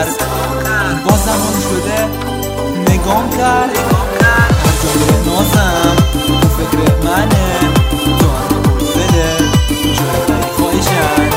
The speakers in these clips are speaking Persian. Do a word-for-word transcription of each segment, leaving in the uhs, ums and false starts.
کرد، با زمان شده نگام کرد. هر جای نازم تو فکر منه، تو هم بود بده جای بری خواهشن.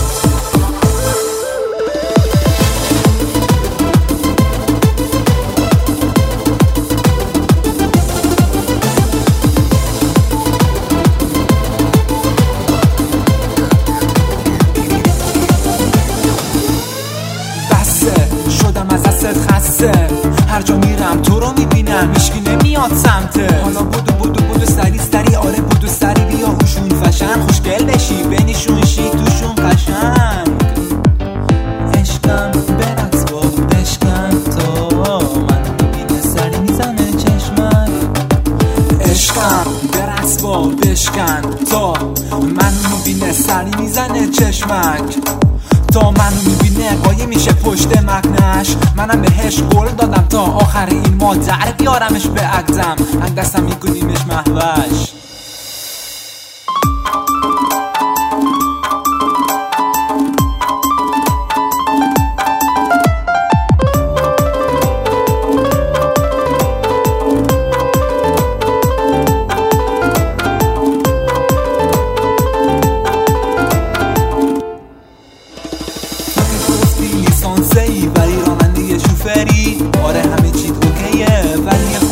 شدم از دستت خسته، هر جا میرم تو رو میبینم، هیچکی نمیاد سمته. حالا بودو بودو بودو سری سری، آره بودو سری بیا هوشون فشن، خوشگل بشی بینشون شی توشون قشنگ. عشقم برقص با بشکن تا منو میبینه سری میزنه چشمک. عشقم برقص با بشکن تا منو میبینه سری میزنه چشمک. تا منو میبینه قایم میشه پشت مکنش، منم بهش قول دادم تا آخر این ماه در بیارمش به عقدم، هنگ دستم میکنیمش محوش. لیسانسی ولی راننده شوفری، آره همه چیت اوکیه ولی